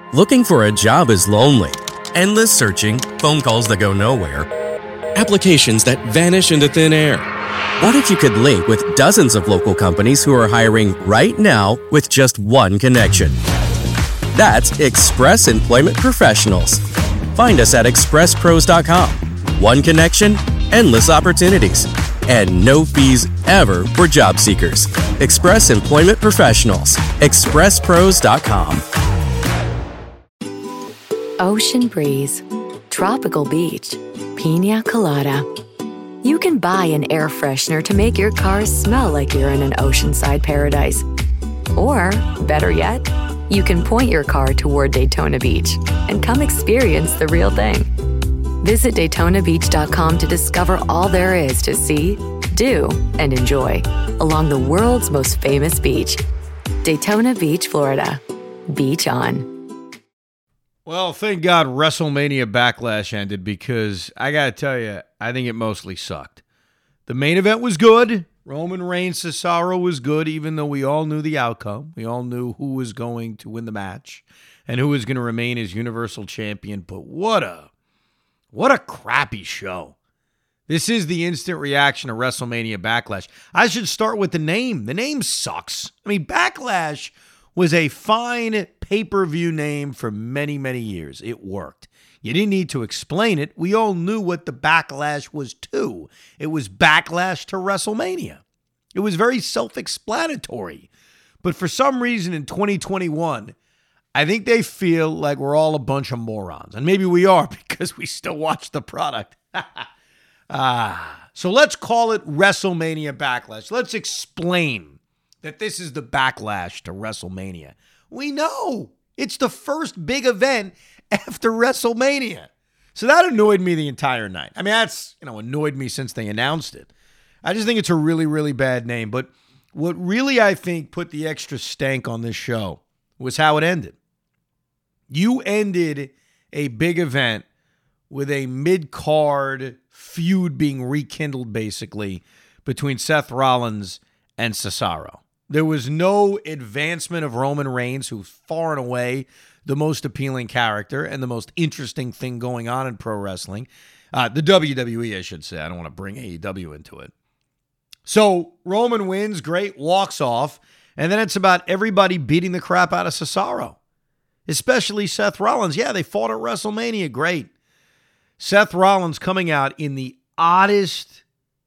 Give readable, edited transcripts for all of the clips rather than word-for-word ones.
Looking for a job is lonely. Endless searching, phone calls that go nowhere, applications that vanish into thin air. What if you could link with dozens of local companies who are hiring right now with just one connection? That's Express Employment Professionals. Find us at expresspros.com. One connection, endless opportunities, and no fees ever for job seekers. Express Employment Professionals. expresspros.com. Ocean breeze, tropical beach, pina colada. You can buy an air freshener to make your car smell like you're in an oceanside paradise. Or, better yet, you can point your car toward Daytona Beach and come experience the real thing. Visit DaytonaBeach.com to discover all there is to see, do, and enjoy along the world's most famous beach. Daytona Beach, Florida. Beach on. Well, thank God WrestleMania Backlash ended, because I got to tell you, I think it mostly sucked. The main event was good. Roman Reigns, Cesaro was good, even though we all knew the outcome. We all knew who was going to win the match and who was going to remain as Universal Champion. But what a crappy show. This is the instant reaction to WrestleMania Backlash. I should start with the name. The name sucks. I mean, Backlash was a fine pay-per-view name for many, many years. It worked. You didn't need to explain it. We all knew what the backlash was to. It was backlash to WrestleMania. It was very self-explanatory. But for some reason in 2021, I think they feel like we're all a bunch of morons. And maybe we are, because we still watch the product. So let's call it WrestleMania Backlash. Let's explain that this is the backlash to WrestleMania. We know it's the first big event after WrestleMania. So that annoyed me the entire night. I mean, that's, annoyed me since they announced it. I just think it's a really, really bad name. But what really, I think, put the extra stank on this show was how it ended. You ended a big event with a mid-card feud being rekindled, basically, between Seth Rollins and Cesaro. There was no advancement of Roman Reigns, who's far and away the most appealing character and the most interesting thing going on in pro wrestling. The WWE, I should say. I don't want to bring AEW into it. So Roman wins, great, walks off, and then it's about everybody beating the crap out of Cesaro, especially Seth Rollins. Yeah, they fought at WrestleMania, great. Seth Rollins coming out in the oddest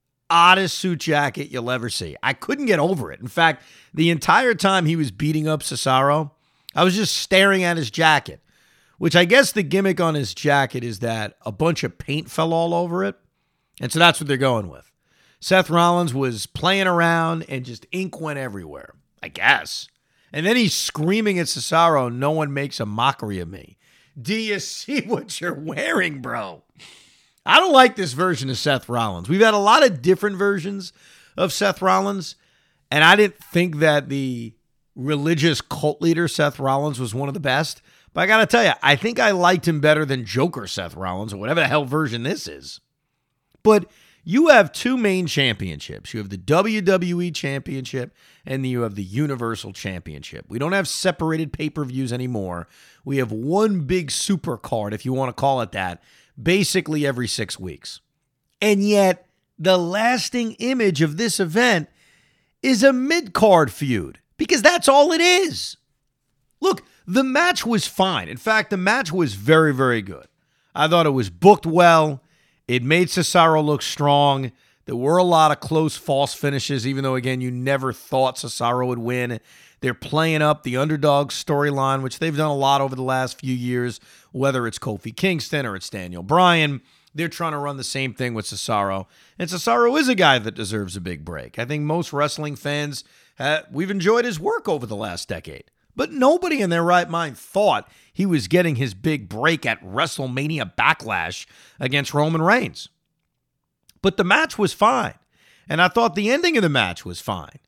suit jacket you'll ever see. I couldn't get over it. In fact, the entire time he was beating up Cesaro, I was just staring at his jacket, which I guess the gimmick on his jacket is that a bunch of paint fell all over it. And so that's what they're going with. Seth Rollins was playing around and just ink went everywhere, I guess. And then he's screaming at Cesaro, "No one makes a mockery of me." Do you see what you're wearing, bro? I don't like this version of Seth Rollins. We've had a lot of different versions of Seth Rollins, and I didn't think that the religious cult leader Seth Rollins was one of the best. But I got to tell you, I think I liked him better than Joker Seth Rollins, or whatever the hell version this is. But you have two main championships. You have the WWE Championship, and you have the Universal Championship. We don't have separated pay-per-views anymore. We have one big super card, if you want to call it that, basically every 6 weeks. And yet, the lasting image of this event is a mid-card feud, because that's all it is. Look, the match was fine. In fact, the match was very, very good. I thought it was booked well. It made Cesaro look strong. There were a lot of close false finishes, even though, again, you never thought Cesaro would win. They're playing up the underdog storyline, which they've done a lot over the last few years, whether it's Kofi Kingston or it's Daniel Bryan. They're trying to run the same thing with Cesaro. And Cesaro is a guy that deserves a big break. I think most wrestling fans, we've enjoyed his work over the last decade. But nobody in their right mind thought he was getting his big break at WrestleMania Backlash against Roman Reigns. But the match was fine. And I thought the ending of the match was fine.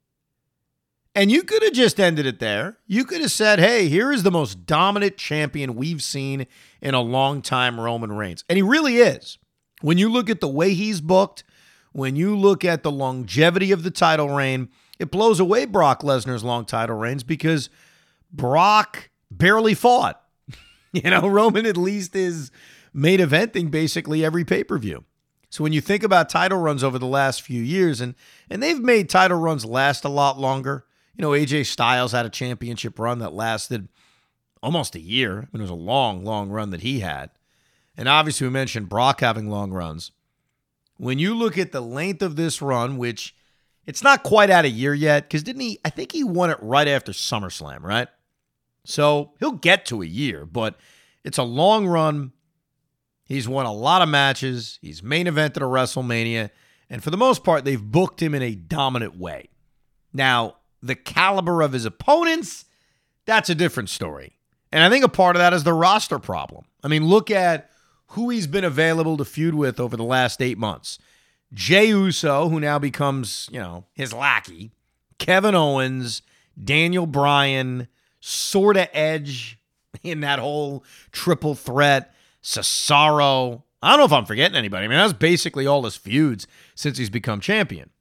And you could have just ended it there. You could have said, hey, here is the most dominant champion we've seen in a long time, Roman Reigns. And he really is. When you look at the way he's booked, when you look at the longevity of the title reign, it blows away Brock Lesnar's long title reigns, because Brock barely fought. Roman at least is main eventing basically every pay-per-view. So when you think about title runs over the last few years, and they've made title runs last a lot longer. AJ Styles had a championship run that lasted almost a year. I mean, it was a long, long run that he had. And obviously we mentioned Brock having long runs. When you look at the length of this run, which it's not quite at a year yet, because I think he won it right after SummerSlam, right? So he'll get to a year, but it's a long run. He's won a lot of matches. He's main evented a WrestleMania. And for the most part, they've booked him in a dominant way. Now, the caliber of his opponents, that's a different story. And I think a part of that is the roster problem. I mean, look at who he's been available to feud with over the last 8 months. Jey Uso, who now becomes, his lackey. Kevin Owens, Daniel Bryan, sort of Edge in that whole triple threat. Cesaro. I don't know if I'm forgetting anybody. I mean, that's basically all his feuds since he's become champion.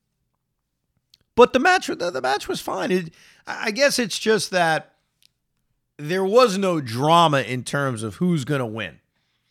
But the match was fine. I guess it's just that there was no drama in terms of who's going to win.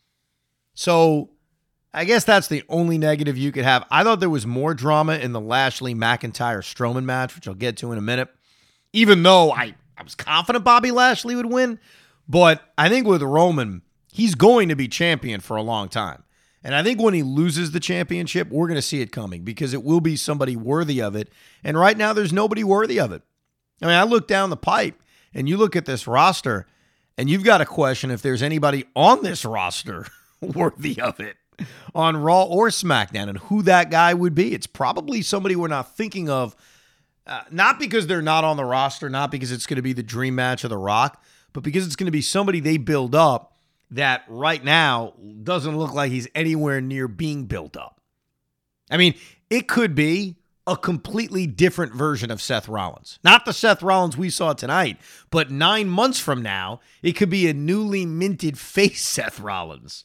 So I guess that's the only negative you could have. I thought there was more drama in the Lashley McIntyre Strowman match, which I'll get to in a minute. Even though I was confident Bobby Lashley would win. But I think with Roman, he's going to be champion for a long time. And I think when he loses the championship, we're going to see it coming because it will be somebody worthy of it. And right now, there's nobody worthy of it. I mean, I look down the pipe and you look at this roster and you've got to question if there's anybody on this roster worthy of it on Raw or SmackDown and who that guy would be. It's probably somebody we're not thinking of, not because they're not on the roster, not because it's going to be the dream match of The Rock, but because it's going to be somebody they build up that right now doesn't look like he's anywhere near being built up. I mean, it could be a completely different version of Seth Rollins. Not the Seth Rollins we saw tonight, but 9 months from now, it could be a newly minted face Seth Rollins.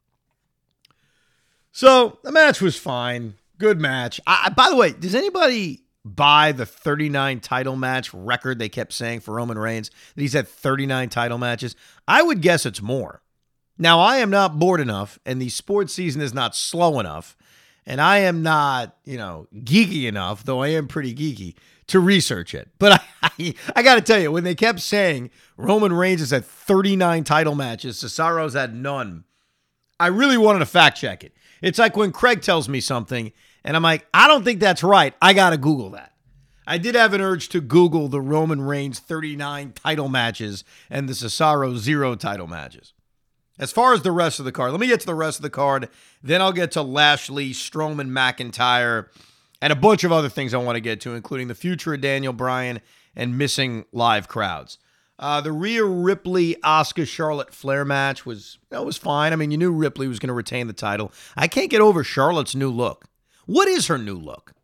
So the match was fine. Good match. By the way, does anybody buy the 39 title match record they kept saying for Roman Reigns? That he's had 39 title matches? I would guess it's more. Now, I am not bored enough, and the sports season is not slow enough, and I am not, geeky enough, though I am pretty geeky, to research it. But I got to tell you, when they kept saying Roman Reigns has had 39 title matches, Cesaro's had none, I really wanted to fact check it. It's like when Craig tells me something, and I'm like, I don't think that's right. I got to Google that. I did have an urge to Google the Roman Reigns 39 title matches and the Cesaro 0 title matches. As far as the rest of the card, let me get to the rest of the card. Then I'll get to Lashley, Strowman, McIntyre, and a bunch of other things I want to get to, including the future of Daniel Bryan and missing live crowds. The Rhea Ripley, Asuka, Charlotte Flair match was fine. I mean, you knew Ripley was going to retain the title. I can't get over Charlotte's new look. What is her new look?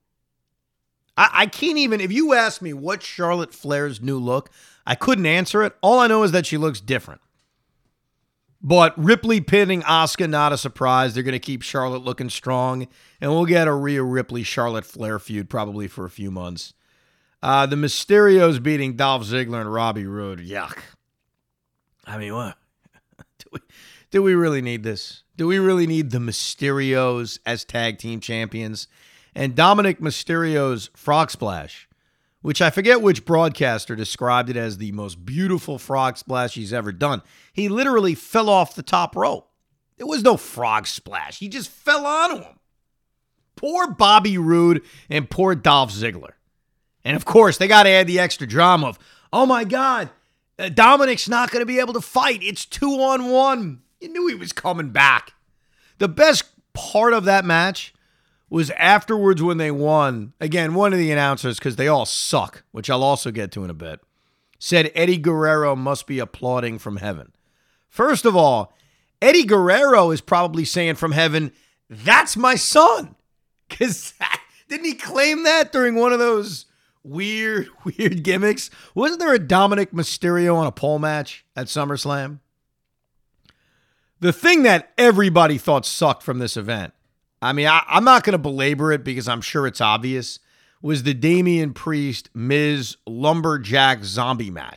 I can't even, if you ask me what's Charlotte Flair's new look, I couldn't answer it. All I know is that she looks different. But Ripley pinning Asuka, not a surprise. They're going to keep Charlotte looking strong. And we'll get a Rhea Ripley, Charlotte Flair feud probably for a few months. The Mysterios beating Dolph Ziggler and Robbie Roode. Yuck. I mean, what? Do we really need this? Do we really need the Mysterios as tag team champions? And Dominic Mysterio's frog splash, which I forget which broadcaster described it as the most beautiful frog splash he's ever done. He literally fell off the top rope. There was no frog splash. He just fell onto him. Poor Bobby Roode and poor Dolph Ziggler. And of course, they got to add the extra drama of, oh my God, Dominic's not going to be able to fight. It's 2-on-1. You knew he was coming back. The best part of that match was afterwards when they won. Again, one of the announcers, because they all suck, which I'll also get to in a bit, said Eddie Guerrero must be applauding from heaven. First of all, Eddie Guerrero is probably saying from heaven, that's my son. Because didn't he claim that during one of those weird gimmicks? Wasn't there a Dominic Mysterio on a pole match at SummerSlam? The thing that everybody thought sucked from this event, I mean, I'm not going to belabor it because I'm sure it's obvious, was the Damian Priest Miz Lumberjack zombie match.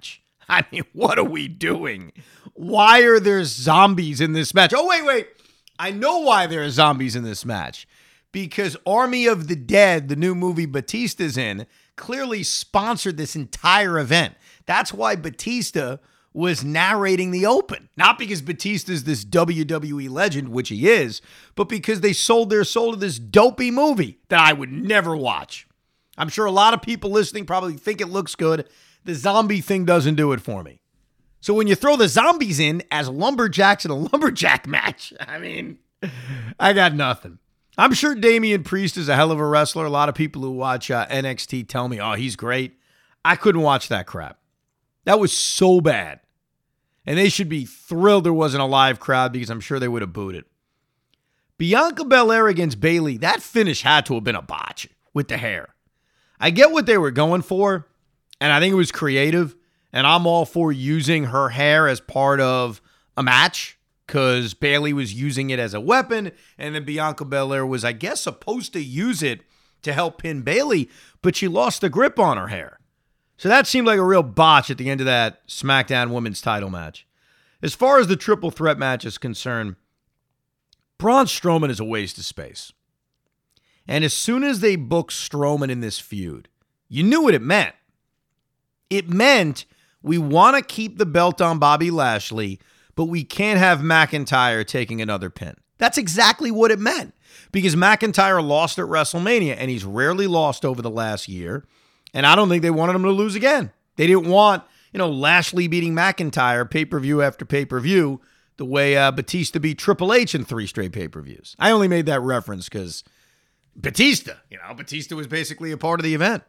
I mean, what are we doing? Why are there zombies in this match? Oh, wait. I know why there are zombies in this match. Because Army of the Dead, the new movie Batista's in, clearly sponsored this entire event. That's why Batista was narrating the Open. Not because Batista's this WWE legend, which he is, but because they sold their soul to this dopey movie that I would never watch. I'm sure a lot of people listening probably think it looks good. The zombie thing doesn't do it for me. So when you throw the zombies in as lumberjacks in a lumberjack match, I mean, I got nothing. I'm sure Damian Priest is a hell of a wrestler. A lot of people who watch NXT tell me, oh, he's great. I couldn't watch that crap. That was so bad. And they should be thrilled there wasn't a live crowd because I'm sure they would have booed it. Bianca Belair against Bayley, that finish had to have been a botch with the hair. I get what they were going for, and I think it was creative, and I'm all for using her hair as part of a match because Bayley was using it as a weapon, and then Bianca Belair was, I guess, supposed to use it to help pin Bayley, but she lost the grip on her hair. So that seemed like a real botch at the end of that SmackDown Women's title match. As far as the triple threat match is concerned, Braun Strowman is a waste of space. And as soon as they booked Strowman in this feud, you knew what it meant. It meant we want to keep the belt on Bobby Lashley, but we can't have McIntyre taking another pin. That's exactly what it meant. Because McIntyre lost at WrestleMania, and he's rarely lost over the last year. And I don't think they wanted him to lose again. They didn't want, Lashley beating McIntyre pay-per-view after pay-per-view the way Batista beat Triple H in 3 straight pay-per-views. I only made that reference because Batista was basically a part of the event.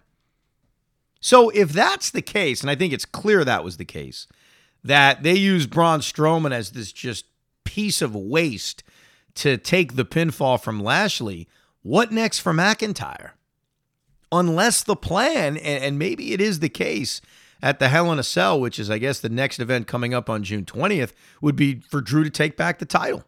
So if that's the case, and I think it's clear that was the case, that they used Braun Strowman as this just piece of waste to take the pinfall from Lashley, what next for McIntyre? Unless the plan, and maybe it is the case at the Hell in a Cell, which is, I guess, the next event coming up on June 20th, would be for Drew to take back the title.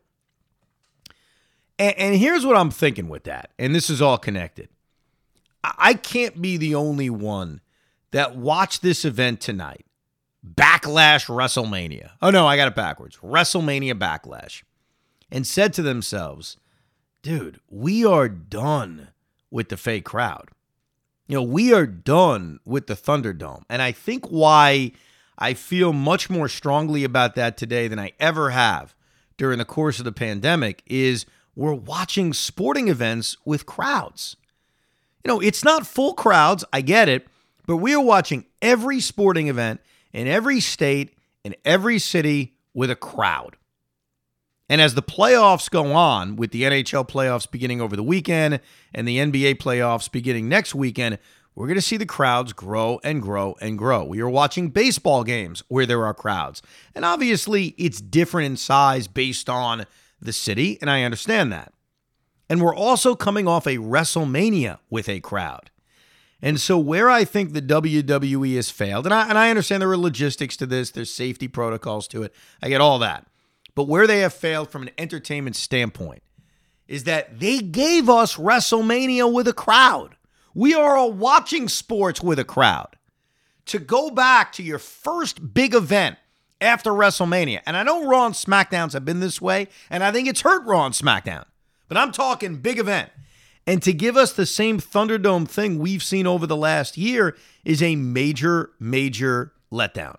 And here's what I'm thinking with that, and this is all connected. I can't be the only one that watched this event tonight, Backlash WrestleMania. Oh, no, I got it backwards. WrestleMania Backlash. And said to themselves, dude, we are done with the fake crowd. We are done with the Thunderdome. And I think why I feel much more strongly about that today than I ever have during the course of the pandemic is we're watching sporting events with crowds. It's not full crowds, I get it, but we are watching every sporting event in every state, in every city with a crowd. And as the playoffs go on, with the NHL playoffs beginning over the weekend and the NBA playoffs beginning next weekend, we're going to see the crowds grow and grow and grow. We are watching baseball games where there are crowds. And obviously, it's different in size based on the city, and I understand that. And we're also coming off a WrestleMania with a crowd. And so where I think the WWE has failed, and I understand there are logistics to this, there's safety protocols to it, I get all that. But where they have failed from an entertainment standpoint is that they gave us WrestleMania with a crowd. We are all watching sports with a crowd. To go back to your first big event after WrestleMania, and I know Raw and SmackDowns have been this way, and I think it's hurt Raw and SmackDown, but I'm talking big event. And to give us the same Thunderdome thing we've seen over the last year is a major, major letdown.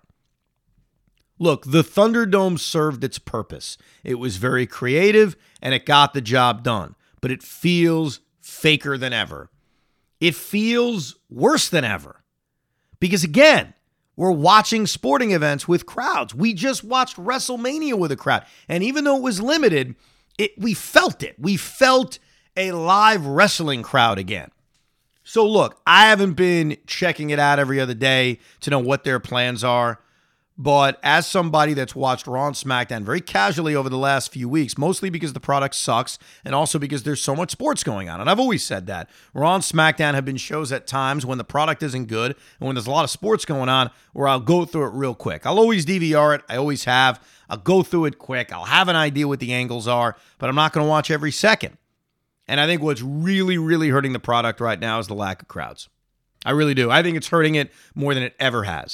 Look, the Thunderdome served its purpose. It was very creative, and it got the job done. But it feels faker than ever. It feels worse than ever. Because again, we're watching sporting events with crowds. We just watched WrestleMania with a crowd. And even though it was limited, we felt it. We felt a live wrestling crowd again. So look, I haven't been checking it out every other day to know what their plans are. But as somebody that's watched Raw and SmackDown very casually over the last few weeks, mostly because the product sucks and also because there's so much sports going on. And I've always said that. Raw and SmackDown have been shows at times when the product isn't good and when there's a lot of sports going on where I'll go through it real quick. I'll always DVR it. I always have. I'll go through it quick. I'll have an idea what the angles are, but I'm not going to watch every second. And I think what's really, really hurting the product right now is the lack of crowds. I really do. I think it's hurting it more than it ever has.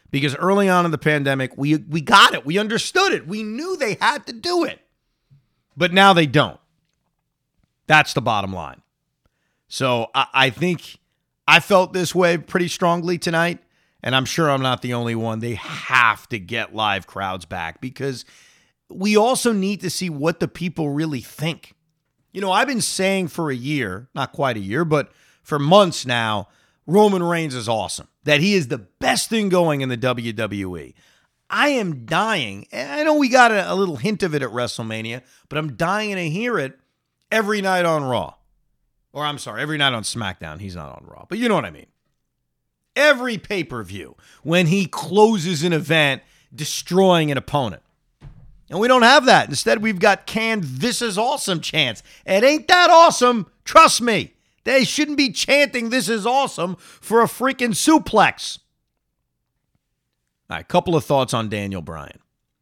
Because early on in the pandemic, we got it. We understood it. We knew they had to do it. But now they don't. That's the bottom line. So I think I felt this way pretty strongly tonight, and I'm sure I'm not the only one. They have to get live crowds back because we also need to see what the people really think. You know, I've been saying for a year, not quite a year, but for months now, Roman Reigns is awesome, that he is the best thing going in the WWE. I am dying, and I know we got a little hint of it at WrestleMania, but I'm dying to hear it every night on Raw. Or I'm sorry, every night on SmackDown. He's not on Raw, but you know what I mean. Every pay-per-view, when he closes an event, destroying an opponent. And we don't have that. Instead, we've got canned "This is awesome" chants. It ain't that awesome. Trust me. They shouldn't be chanting "This is awesome" for a freaking suplex. All right, a couple of thoughts on Daniel Bryan.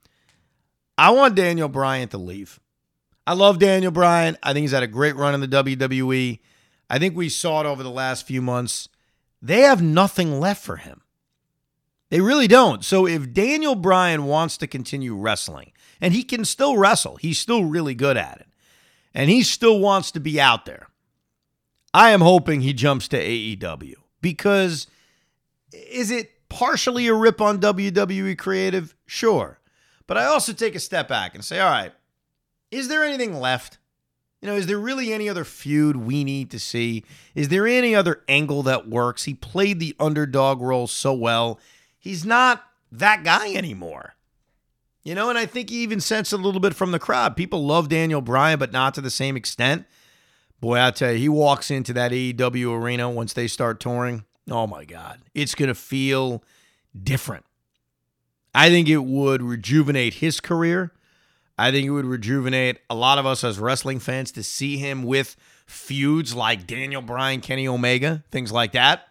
I want Daniel Bryan to leave. I love Daniel Bryan. I think he's had a great run in the WWE. I think we saw it over the last few months. They have nothing left for him. They really don't. So if Daniel Bryan wants to continue wrestling, and he can still wrestle, he's still really good at it, and he still wants to be out there, I am hoping he jumps to AEW. Because is it partially a rip on WWE Creative? Sure. But I also take a step back and say, all right, is there anything left? You know, is there really any other feud we need to see? Is there any other angle that works? He played the underdog role so well. He's not that guy anymore. You know, and I think he even sensed a little bit from the crowd. People love Daniel Bryan, but not to the same extent. Boy, I tell you, he walks into that AEW arena once they start touring. Oh, my God. It's going to feel different. I think it would rejuvenate his career. I think it would rejuvenate a lot of us as wrestling fans to see him with feuds like Daniel Bryan, Kenny Omega, things like that.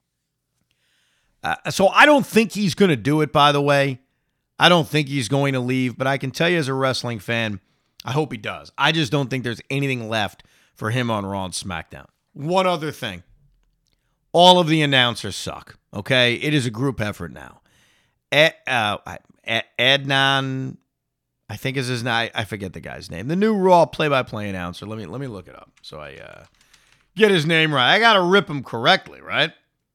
So I don't think he's going to do it, by the way. I don't think he's going to leave, but I can tell you as a wrestling fan, I hope he does. I just don't think there's anything left for him on Raw and SmackDown. One other thing. All of the announcers suck, okay? It is a group effort now. Adnan, I think is his name. I forget the guy's name. The new Raw play-by-play announcer. Let me look it up so I get his name right. I got to rip him correctly, right?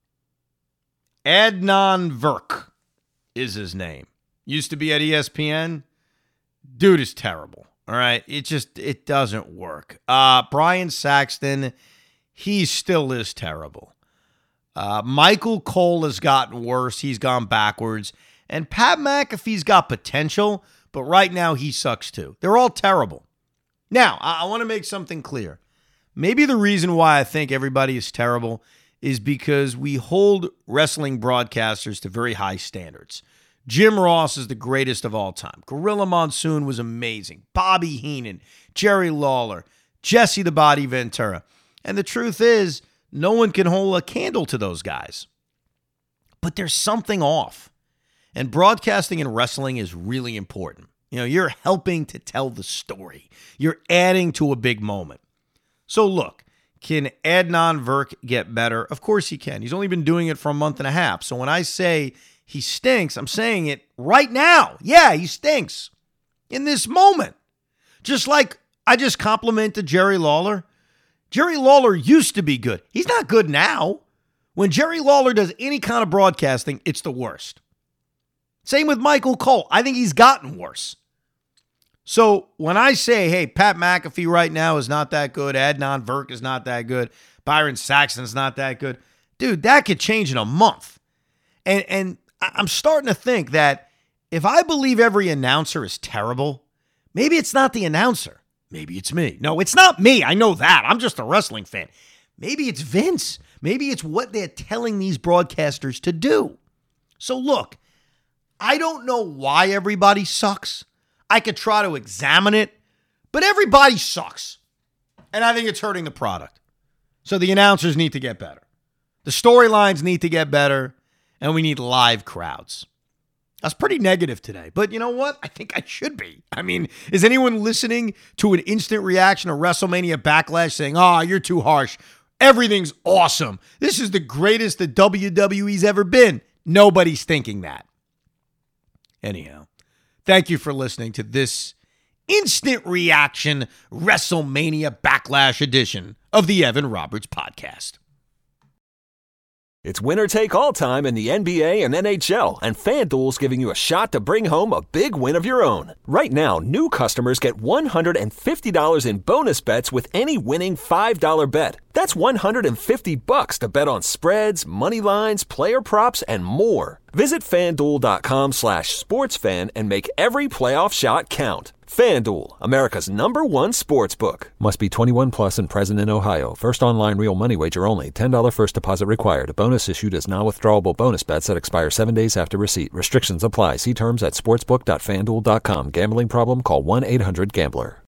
Adnan Virk is his name. Used to be at ESPN. Dude is terrible. All right. It doesn't work. Brian Saxton, he still is terrible. Michael Cole has gotten worse. He's gone backwards. And Pat McAfee's got potential, but right now he sucks too. They're all terrible. Now, I want to make something clear. Maybe the reason why I think everybody is terrible is because we hold wrestling broadcasters to very high standards. Jim Ross is the greatest of all time. Gorilla Monsoon was amazing. Bobby Heenan, Jerry Lawler, Jesse the Body Ventura. And the truth is, no one can hold a candle to those guys. But there's something off. And broadcasting in wrestling is really important. You know, you're helping to tell the story. You're adding to a big moment. So look, can Adnan Virk get better? Of course he can. He's only been doing it for a month and a half. So when I say he stinks, I'm saying it right now. Yeah, he stinks in this moment. Just like I just complimented Jerry Lawler. Jerry Lawler used to be good. He's not good now. When Jerry Lawler does any kind of broadcasting, it's the worst. Same with Michael Cole. I think he's gotten worse. So when I say, hey, Pat McAfee right now is not that good, Adnan Virk is not that good, Byron Saxton's not that good, dude, that could change in a month. And I'm starting to think that if I believe every announcer is terrible, maybe it's not the announcer. Maybe it's me. No, it's not me. I know that. I'm just a wrestling fan. Maybe it's Vince. Maybe it's what they're telling these broadcasters to do. So look, I don't know why everybody sucks. I could try to examine it, but everybody sucks. And I think it's hurting the product. So the announcers need to get better. The storylines need to get better, and we need live crowds. I was pretty negative today, but you know what? I think I should be. I mean, is anyone listening to an instant reaction to WrestleMania Backlash saying, oh, you're too harsh. Everything's awesome. This is the greatest the WWE's ever been. Nobody's thinking that. Anyhow, thank you for listening to this instant reaction WrestleMania Backlash edition of the Evan Roberts Podcast. It's winner take all time in the NBA and NHL, and FanDuel's giving you a shot to bring home a big win of your own. Right now, new customers get $150 in bonus bets with any winning $5 bet. That's $150 to bet on spreads, money lines, player props, and more. Visit FanDuel.com/sportsfan and make every playoff shot count. FanDuel, America's #1 sportsbook. Must be 21 plus and present in Ohio. First online real money wager only. $10 first deposit required. Bonus issued as non-withdrawable bonus bets that expire 7 days after receipt. Restrictions apply. See terms at sportsbook.fanduel.com. Gambling problem? Call 1-800-GAMBLER.